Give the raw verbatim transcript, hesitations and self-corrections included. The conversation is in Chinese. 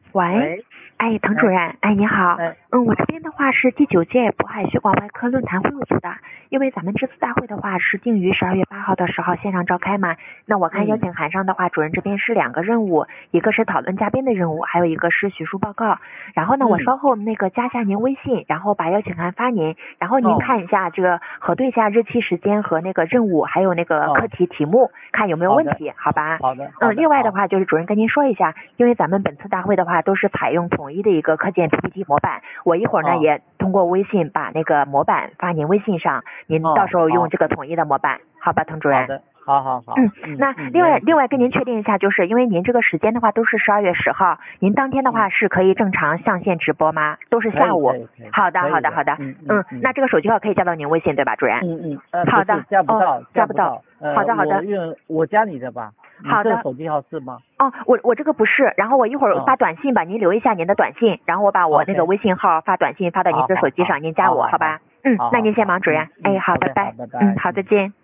喂， 喂， 哎，滕主任，哎，你好， 哎， 嗯，我这边的话是第九届渤海血管外科论坛会务组的，因为咱们这次大会的话是定于十二月八号到十号线上召开嘛，那我看邀请函上的话，主任这边是两个任务，一个是讨论嘉宾的任务，还有一个是学术报告，然后呢，我稍后那个加下您微信，然后把邀请函发您，然后您看一下这个核对一下日期时间和那个任务，还有那个课题题目，看有没有问题，好吧？ 好的， 嗯，另外的话就是主任跟您说一下，因为咱们本次大会的话都是采用统一的一个课件 P P T 模板，我一会儿呢也通过微信把那个模板发您微信上，您到时候用这个统一的模板，好吧，滕主任？ 好的，好好好。 嗯，那另外另外跟您确定一下，就是因为您这个时间的话都是十二月十号，您当天的话是可以正常上线直播吗？都是下午。好的，好的，好的。 嗯嗯，那这个手机号可以加到您微信对吧，主任？ 嗯嗯。 好的。 加不到， 加不到。好的，好的。 我用我加你的吧。 好的。 你这手机号是吗？ 哦，我我这个不是，然后我一会儿发短信吧，您留一下您的短信，然后我把我那个微信号发短信发到您的手机上，您加我，好吧？嗯，那您先忙，主任。哎，好，拜拜。嗯，好，再见。